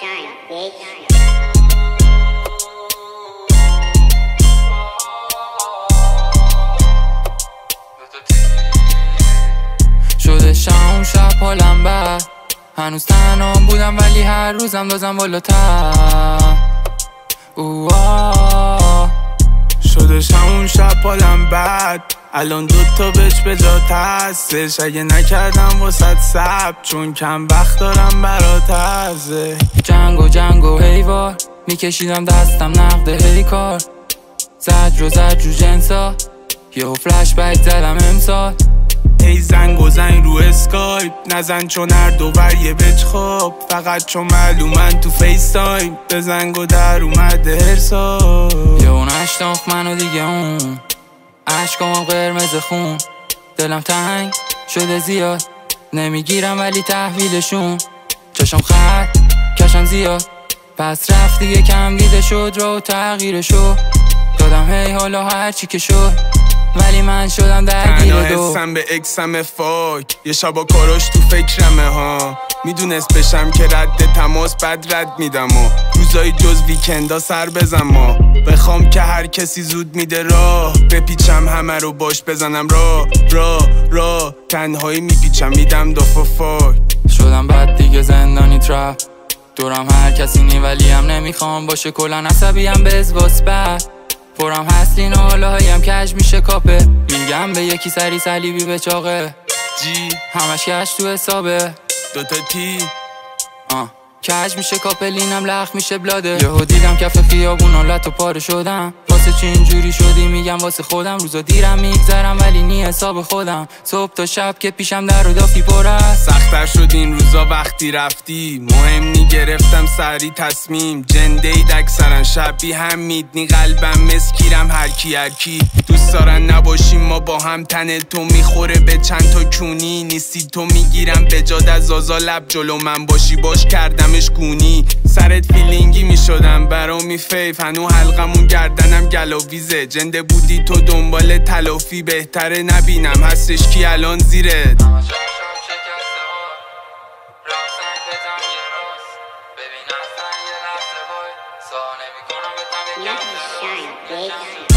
شده شام شب حالم بد، هنوز تنهام بودم ولی هر روزم دازم بالاتر. شده شمون شب حالم بد، الان دوتا بچ به جات هستش. اگه نکردم واسد سب چون کم بخت دارم برات هزه. جنگ و هیوار میکشیدم دستم نقده هی کار. زجر رو جنسا یهو فلش بک زدم امسال. ای زنگ رو اسکایپ نزن چون هر دوبر یه بچ خواب. فقط چون معلومن تو فیس تایم به زنگ در اومده هرسال. یه اون اشتاخ منو دیگه اون عشقامم قرمز خون. دلم تنگ شده زیاد نمیگیرم ولی تحویلشون. چشم خط کشم زیاد پس رفت دیگه کم دیده شد رو تغییرشو. دادم هی حالا هرچی که شد ولی من شدم درگیر دو. حسم به اکسم فاک یه شبا کاراش تو فکرمه ها. میدونست بشم که رد تماس بد رد میدم و روزای جز ویکندا سر بزن. ما بخوام که هر کسی زود میده راه بپیچم همه رو باش بزنم راه تنهایی میپیچم میدم دافا فاک. شدم بد دیگه زندانی ترپ دورم هر کسی نی ولی هم نمیخوام باشه. کلن عصبیم به ازواس بد پرم هستین و حالاهایم کج میشه کاپه. میگم به یکی سری صلیبی به چاقه جی همش کش تو حسابه. دوتا تی کج میشه کاپلینم لخ میشه بلاده. یهو دیدم کف خیابون حالت و پاره شدم. واسه چی اینجوری شدی میگم واسه خودم. روزا دیرم میگذرم ولی نی حساب خودم. صبح تا شب که پیشم در و دافی پر است. سختر شد این روزا وقتی رفتی. مهم نی گرفتم سری تصمیم. جندید اکثرا شبی هم میدنی قلبم مسکیرم هرکی دوست دارن نباشیم ما با هم. تن تو میخوره به چند تا کونی. نیستی تو میگیرم به جاد از آزا لب جلو من باشی باش کردمش گونی. سرت فیلینگی میشدم برامی فیف هنو حلقمون گردنم گلاویزه. جنده بودی تو دنبال تلافی بهتره نبینم هستش کی الان زیرت. Let me shine, baby.